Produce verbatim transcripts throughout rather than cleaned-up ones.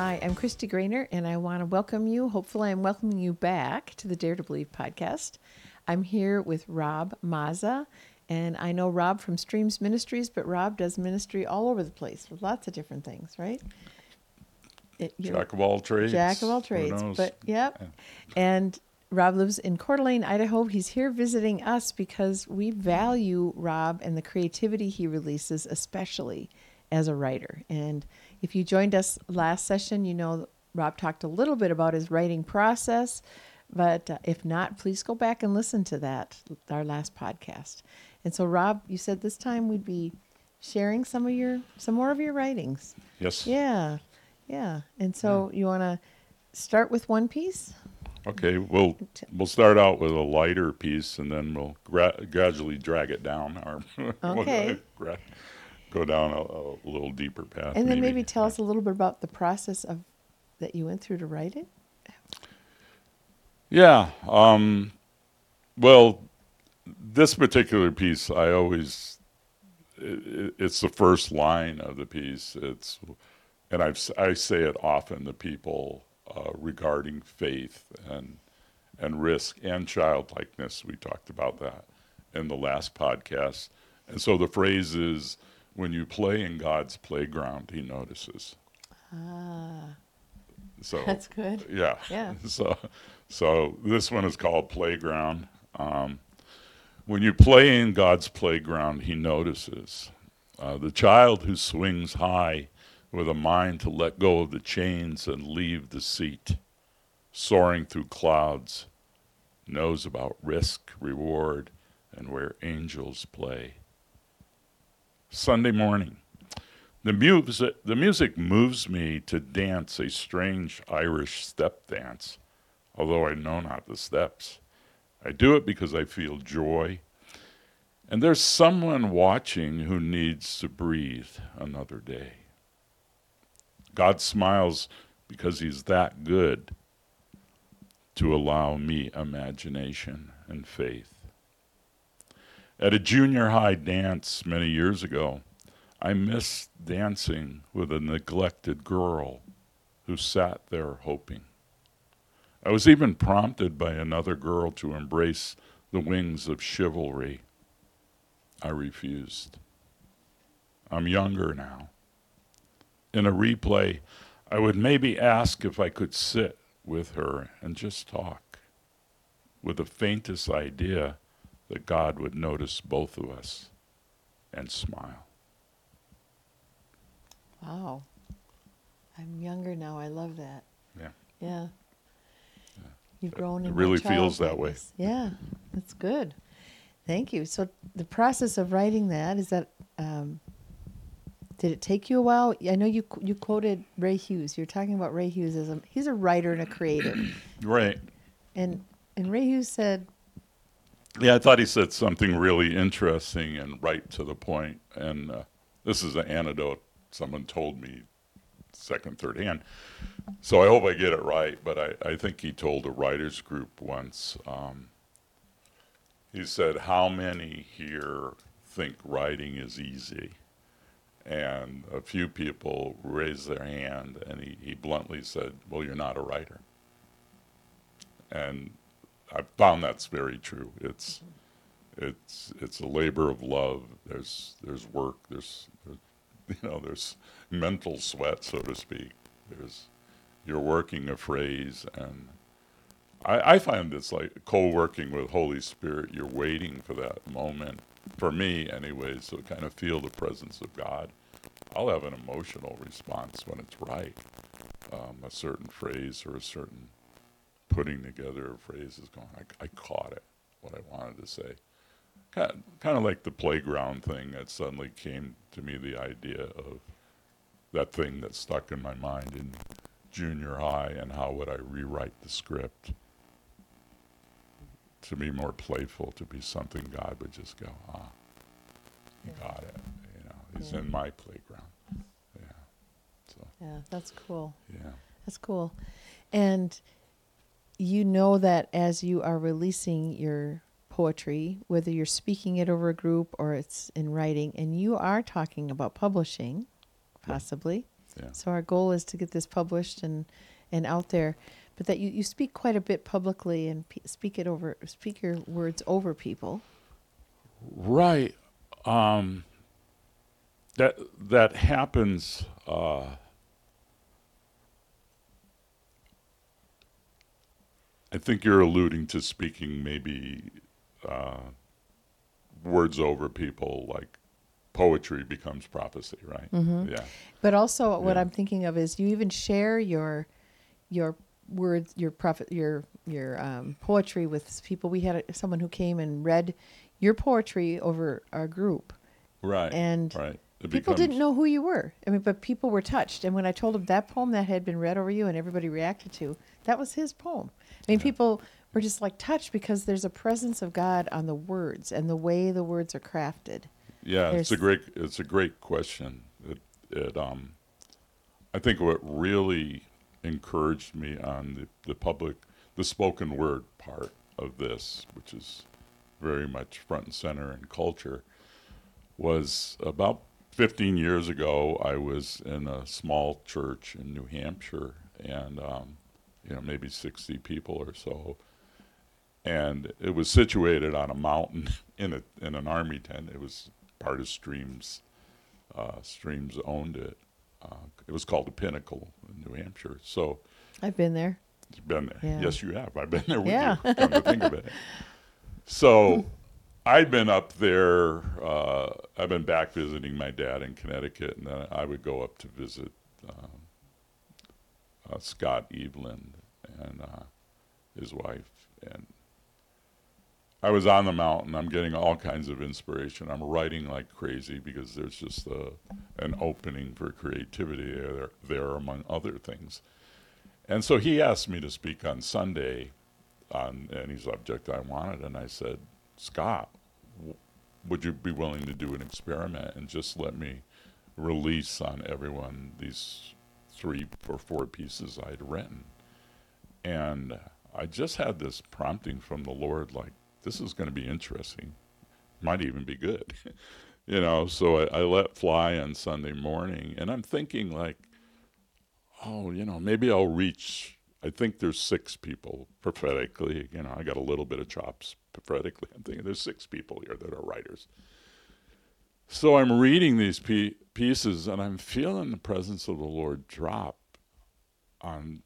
Hi, I'm Christy Grainer, and I want to welcome you. Hopefully, I'm welcoming you back to the Dare to Believe podcast. I'm here with Rob Mazza, and I know Rob from Streams Ministries, but Rob does ministry all over the place with lots of different things, right? It, Jack of all trades. Jack of all Who trades. knows? But, yep. And Rob lives in Coeur d'Alene, Idaho. He's here visiting us because we value Rob and the creativity he releases, especially as a writer. And if you joined us last session, you know Rob talked a little bit about his writing process. But uh, if not, please go back and listen to that, our last podcast. And so, Rob, you said this time we'd be sharing some of your, some more of your writings. Yes. Yeah, yeah. And so you want to start with one piece? Okay, we'll we'll start out with a lighter piece, and then we'll gra- gradually drag it down. Or Okay. we'll gra- go down a, a little deeper path. And then maybe tell us a little bit about the process of that you went through to write it. Yeah. Um, well, this particular piece, I always it, it's the first line of the piece. It's and I've I say it often to people uh, regarding faith and and risk and childlikeness. We talked about that in the last podcast. And so the phrase is, when you play in God's playground, he notices. Ah, So that's good. yeah. Yeah. So so this one is called Playground. Um, when you play in God's playground, he notices. Uh, the child who swings high with a mind to let go of the chains and leave the seat, soaring through clouds, knows about risk, reward, and where angels play. Sunday morning. The music, the music moves me to dance a strange Irish step dance, although I know not the steps. I do it because I feel joy, and there's someone watching who needs to breathe another day. God smiles because he's that good to allow me imagination and faith. At a junior high dance many years ago, I missed dancing with a neglected girl who sat there hoping. I was even prompted by another girl to embrace the wings of chivalry. I refused. I'm younger now. In a replay, I would maybe ask if I could sit with her and just talk, with the faintest idea that God would notice both of us and smile. Wow. I'm younger now. I love that. Yeah. Yeah. You've grown It in really my feels that way. childlikeness. Yeah, that's good. Thank you. So the process of writing that, is that, um, did it take you a while? I know you you quoted Ray Hughes. You're talking about Ray Hughes as a, he's a writer and a creative. Right. And and Ray Hughes said, Yeah, I thought he said something really interesting and right to the point. And uh, this is an anecdote someone told me second, third hand. So I hope I get it right, but I, I think he told a writers group once, um, he said, how many here think writing is easy? And a few people raised their hand, and he, he bluntly said, well, you're not a writer. And I found that's very true. It's it's it's a labor of love. There's there's work. There's, there's you know there's mental sweat, so to speak. There's you're working a phrase, and I, I find it's like co-working with Holy Spirit. You're waiting for that moment. For me, anyways, to kind of feel the presence of God. I'll have an emotional response when it's right. Um, a certain phrase or a certain putting together of phrases going, I, I caught it, what I wanted to say. Kind of, kind of like the playground thing that suddenly came to me, the idea of that thing that stuck in my mind in junior high, and how would I rewrite the script to be more playful, to be something God would just go, ah, you Yeah. got it. You know, he's Yeah. in my playground. Yeah. So, yeah, that's cool. yeah. That's cool. And you know that as you are releasing your poetry, whether you're speaking it over a group or it's in writing, and you are talking about publishing, possibly. Yeah. So our goal is to get this published and, and out there, but that you, you speak quite a bit publicly and pe- speak it over, speak your words over people. Right. Um, that that happens. Uh, I think you're alluding to speaking maybe uh, words over people, like poetry becomes prophecy, right? Mm-hmm. Yeah. But also, what Yeah. I'm thinking of is you even share your your words, your prophet, your your um, poetry with people. We had a, someone who came and read your poetry over our group, Right. and Right. It people becomes, didn't know who you were. I mean, but people were touched. And when I told them that poem that had been read over you and everybody reacted to, that was his poem. I mean, Yeah. people were just like touched because there's a presence of God on the words and the way the words are crafted. Yeah, it's a There's- great it's a great question. It it um I think what really encouraged me on the, the public the spoken word part of this, which is very much front and center in culture, was about fifteen years ago. I was in a small church in New Hampshire, and um, you know, maybe sixty people or so, and it was situated on a mountain in a in an army tent. It was part of Streams. Uh, Streams owned it. Uh, it was called the Pinnacle in New Hampshire. So I've been there. you've been there. Yeah. Yes, you have. I've been there with Yeah. you. Come to think of it. So I'd been up there. Uh, I've been back visiting my dad in Connecticut, and then I would go up to visit um, uh, Scott Eveland and uh, his wife. And I was on the mountain. I'm getting all kinds of inspiration. I'm writing like crazy because there's just a, an opening for creativity there, there, among other things. And so he asked me to speak on Sunday on any subject I wanted, and I said, Scott, w- would you be willing to do an experiment and just let me release on everyone these three or four pieces I'd written? And I just had this prompting from the Lord, like, this is going to be interesting, might even be good. You know, so I, I let fly on Sunday morning, and I'm thinking, like, oh, you know, maybe I'll reach, I think there's six people prophetically. You know, I got a little bit of chops prophetically. I'm thinking there's six people here that are writers. So I'm reading these pe- pieces, and I'm feeling the presence of the Lord drop on,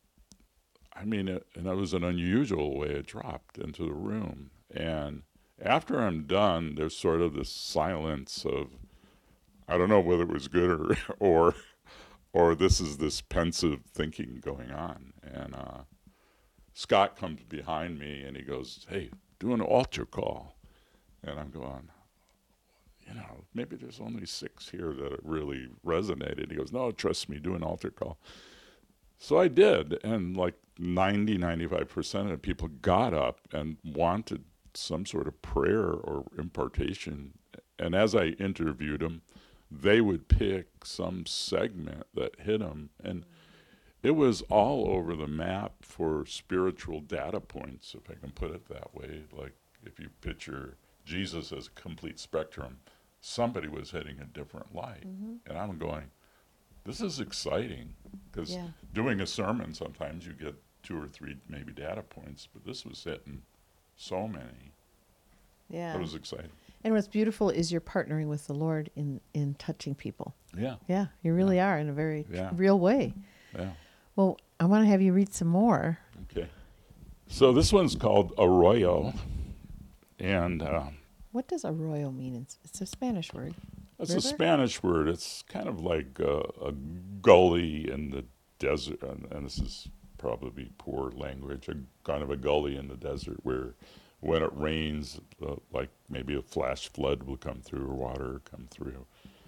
I mean, it, and it was an unusual way it dropped into the room. And after I'm done, there's sort of this silence of, I don't know whether it was good or, or or this is this pensive thinking going on. And uh, Scott comes behind me and he goes, hey, do an altar call. And I'm going, you know, maybe there's only six here that it really resonated. He goes, no, trust me, do an altar call. So I did, and like ninety, ninety-five percent of the people got up and wanted some sort of prayer or impartation. And as I interviewed them, they would pick some segment that hit them, and it was all over the map for spiritual data points, if I can put it that way. Like if you picture Jesus as a complete spectrum, somebody was hitting a different light. Mm-hmm. And I'm going, this is exciting, because Yeah. doing a sermon, sometimes you get two or three maybe data points, but this was hitting so many. Yeah. That was exciting. And what's beautiful is you're partnering with the Lord in, in touching people. Yeah, Yeah, you really are in a very Yeah. real way. yeah. Well, I want to have you read some more. Okay. So this one's called Arroyo, and uh, What does arroyo mean? It's, it's a Spanish word. it's River? a Spanish word. It's kind of like a, a gully in the desert, and, and this is probably poor language, a kind of a gully in the desert where when it rains, uh, like maybe a flash flood will come through or water come through.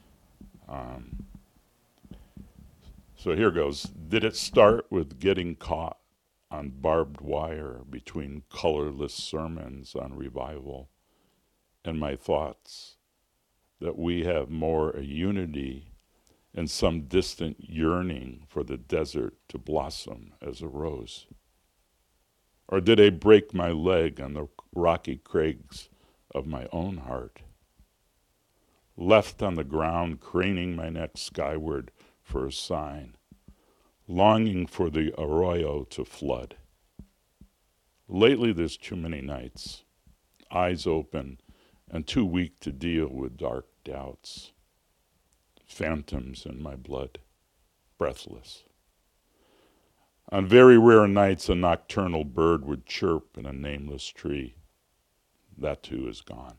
Um, so here goes. Did it start with getting caught on barbed wire between colorless sermons on revival and my thoughts that we have more a unity and some distant yearning for the desert to blossom as a rose? Or did I break my leg on the rocky crags of my own heart? Left on the ground, craning my neck skyward for a sign, longing for the arroyo to flood. Lately there's too many nights, eyes open and too weak to deal with dark doubts. Phantoms in my blood, breathless. On very rare nights a nocturnal bird would chirp in a nameless tree. That too is gone.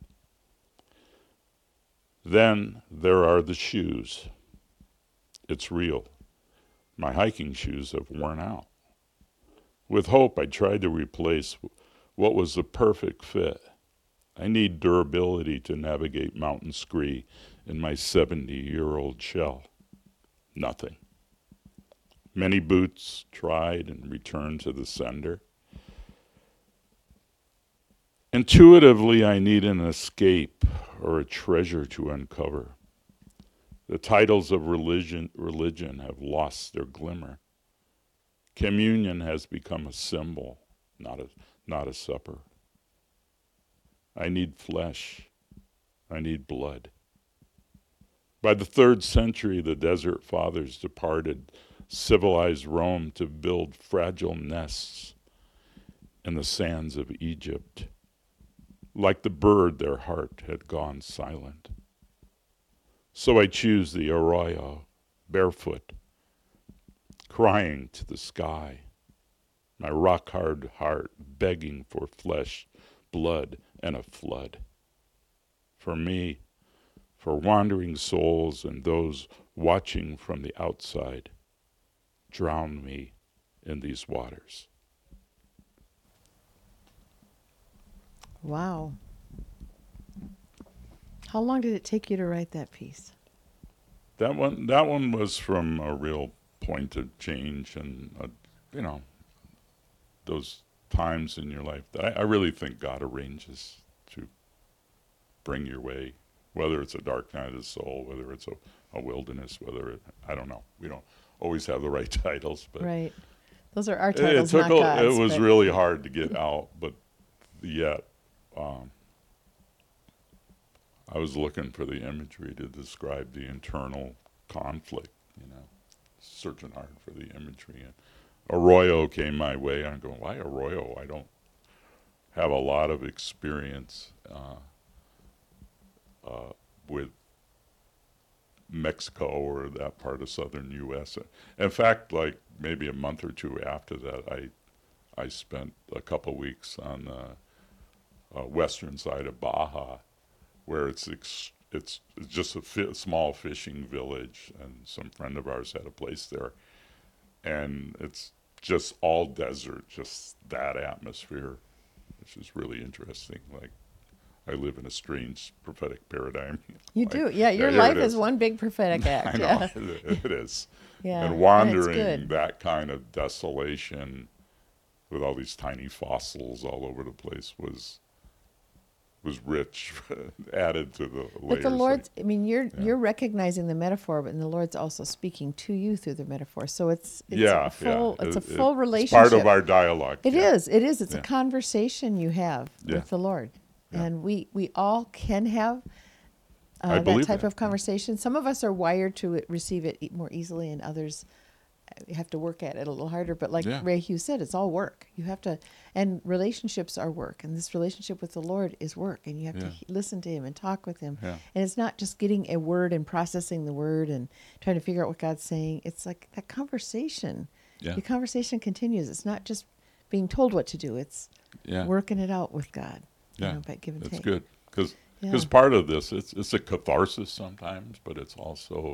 Then there are the shoes. It's real. My hiking shoes have worn out. With hope, I tried to replace what was the perfect fit. I need durability to navigate Mountain Scree in my seventy-year-old shell. Nothing. Many boots tried and returned to the sender. Intuitively, I need an escape or a treasure to uncover. The titles of religion, religion have lost their glimmer. Communion has become a symbol, not a, not a supper. I need flesh. I need blood. By the third century, the desert fathers departed civilized Rome to build fragile nests in the sands of Egypt. Like the bird, their heart had gone silent. So I choose the arroyo, barefoot, crying to the sky, my rock-hard heart begging for flesh, blood, and a flood. For me, for wandering souls and those watching from the outside, drown me in these waters. Wow. How long did it take you to write that piece? That one, that one was from a real point of change, and uh, you know, those times in your life that I, I really think God arranges to bring your way, whether it's a dark night of the soul, whether it's a, a wilderness, whether it, I don't know. We don't always have the right titles, but right. Those are our it, titles, it took not a, God's. it was but- really hard to get out, but yet um, I was looking for the imagery to describe the internal conflict, you know, searching hard for the imagery. And Arroyo came my way. I'm going, why Arroyo? I don't have a lot of experience uh, uh, with Mexico or that part of southern U S. In fact, like maybe a month or two after that, I I spent a couple weeks on the uh, western side of Baja, where it's ex- it's just a fi- small fishing village, and some friend of ours had a place there, and it's just all desert, just that atmosphere, which is really interesting. Like, I live in a strange prophetic paradigm. You Like, do. Yeah, your here life it is one big prophetic act. I know, Yeah. it, it is. Yeah. And it's wandering good. that kind of desolation with all these tiny fossils all over the place was was rich, added to the layers. But the Lord's, I mean, you're Yeah. you're recognizing the metaphor, but the Lord's also speaking to you through the metaphor. So it's it's yeah, a full yeah. it's a It- full it's relationship. part of our dialogue. It yeah. is. It is. It's Yeah. a conversation you have Yeah. with the Lord, Yeah. and we we all can have uh, I that believe type that, of conversation. Some of us are wired to it, receive it e- more easily, and others uh, have to work at it a little harder. But like Yeah. Ray Hughes said, it's all work. You have to, and relationships are work, and this relationship with the Lord is work, and you have to Yeah. he- listen to Him and talk with Him. Yeah. And it's not just getting a word and processing the word and trying to figure out what God's saying. It's like that conversation. Yeah. The conversation continues. It's not just being told what to do. It's Yeah. working it out with God. You Yeah. know, by give and That's take. good. Because Yeah. part of this, it's it's a catharsis sometimes, but it's also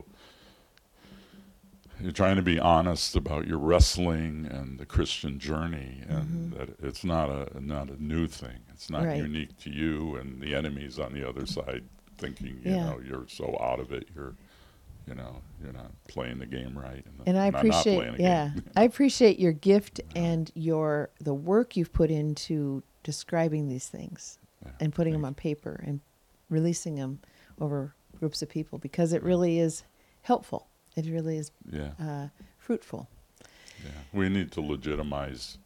you're trying to be honest about your wrestling and the Christian journey, and that it's not a not a new thing. It's not Mm-hmm. Right. unique to you, and the enemy's on the other side thinking, you Yeah. know, you're so out of it. You're, you know, you're not playing the game right. And, And I I'm not playing appreciate, the yeah, game. I appreciate your gift and your the work you've put into describing these things Yeah, and putting them thank on paper and releasing them over groups of people, because it really is helpful. It really is Yeah. uh, fruitful. Yeah, we need to legitimize.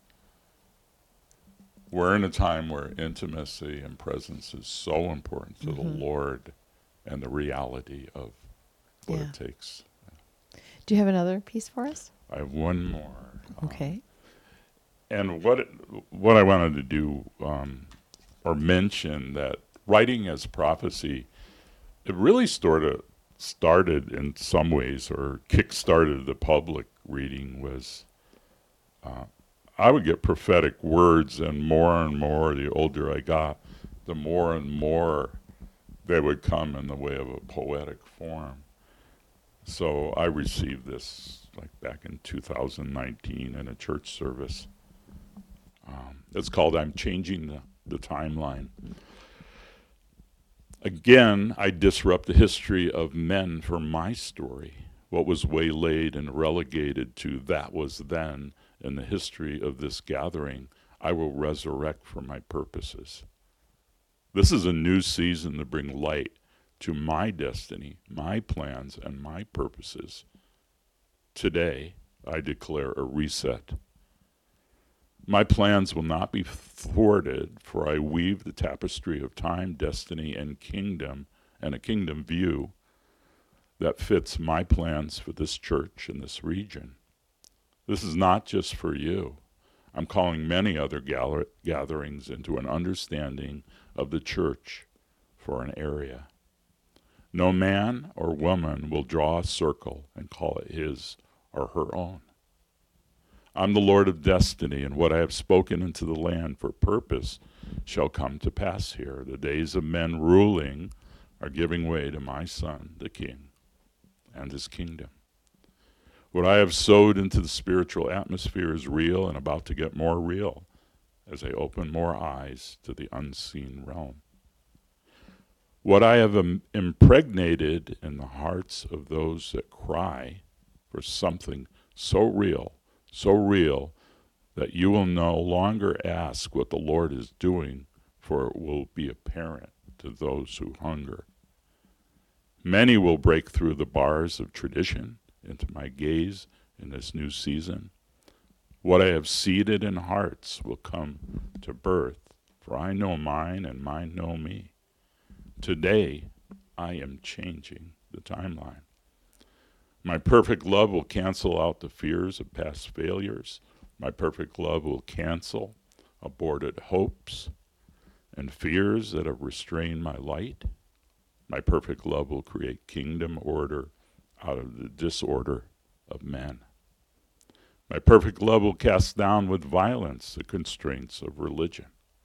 We're in a time where intimacy and presence is so important to the Mhm. Lord and the reality of what Yeah. it takes. Do you have another piece for us? I have one more. Okay. And what it, what I wanted to do um, or mention that writing as prophecy, it really sort of started in some ways or kick-started the public reading was uh, I would get prophetic words, and more and more the older I got, the more and more they would come in the way of a poetic form. So I received this like back in two thousand nineteen in a church service. Um, it's called I'm Changing the, the Timeline. Again, I disrupt the history of men for my story. What was waylaid and relegated to that was then in the history of this gathering, I will resurrect for my purposes. This is a new season to bring light to my destiny, my plans, and my purposes. Today, I declare a reset. My plans will not be thwarted, for I weave the tapestry of time, destiny, and kingdom, and a kingdom view that fits my plans for this church and this region. This is not just for you. I'm calling many other gather- gatherings into an understanding of the church for an area. No man or woman will draw a circle and call it his or her own. I'm the Lord of destiny, and what I have spoken into the land for purpose shall come to pass here. The days of men ruling are giving way to my Son, the King, and his kingdom. What I have sowed into the spiritual atmosphere is real and about to get more real as I open more eyes to the unseen realm. What I have im- impregnated in the hearts of those that cry for something so real, so real, that you will no longer ask what the Lord is doing, for it will be apparent to those who hunger. Many will break through the bars of tradition into my gaze in this new season. What I have seeded in hearts will come to birth, for I know mine and mine know me. Today, I am changing the timeline. My perfect love will cancel out the fears of past failures. My perfect love will cancel aborted hopes and fears that have restrained my light. My perfect love will create kingdom order out of the disorder of men. My perfect love will cast down with violence the constraints of religion.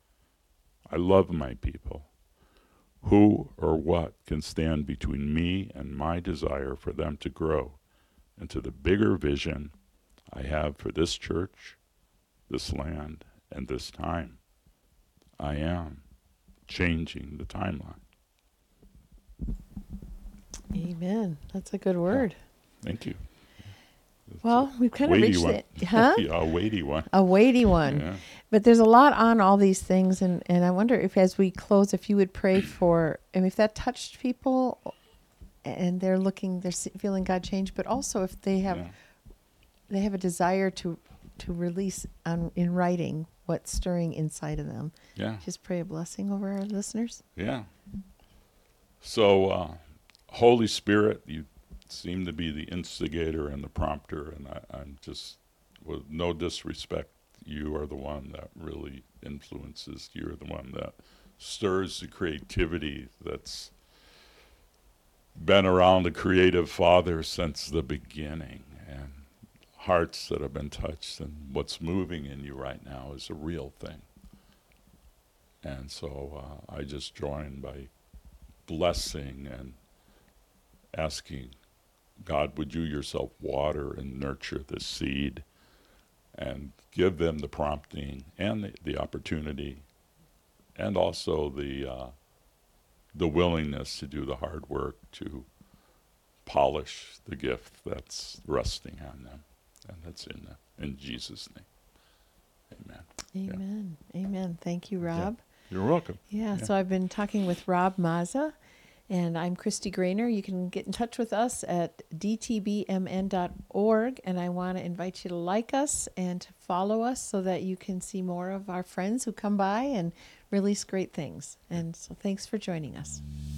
I love my people. Who or what can stand between me and my desire for them to grow into the bigger vision I have for this church, this land, and this time? I am changing the timeline. Amen. That's a good word. Thank you. Well, we've kind of Weighty reached one. it. Huh? Yeah, a weighty one. A weighty one. Yeah. But there's a lot on all these things. And, and I wonder if, as we close, if you would pray for, and if that touched people and they're looking, they're se- feeling God change, but also if they have, Yeah. they have a desire to, to release on, in writing what's stirring inside of them. Yeah. Just pray a blessing over our listeners. Yeah. So, uh, Holy Spirit, you seem to be the instigator and the prompter, and I, I'm just, with no disrespect, you are the one that really influences. You're the one that stirs the creativity that's been around the creative Father since the beginning, and hearts that have been touched, and what's moving in you right now is a real thing. And so uh, I just join by blessing and asking God, would you yourself water and nurture the seed and give them the prompting and the, the opportunity and also the uh, the willingness to do the hard work to polish the gift that's resting on them and that's in them. In Jesus' name, amen. Amen. Yeah. Amen. Thank you, Rob. Yeah. You're welcome. Yeah, yeah, so I've been talking with Rob Mazza, and I'm Christy Grainer. You can get in touch with us at d t b m n dot org, and I want to invite you to like us and to follow us so that you can see more of our friends who come by and release great things. And so thanks for joining us.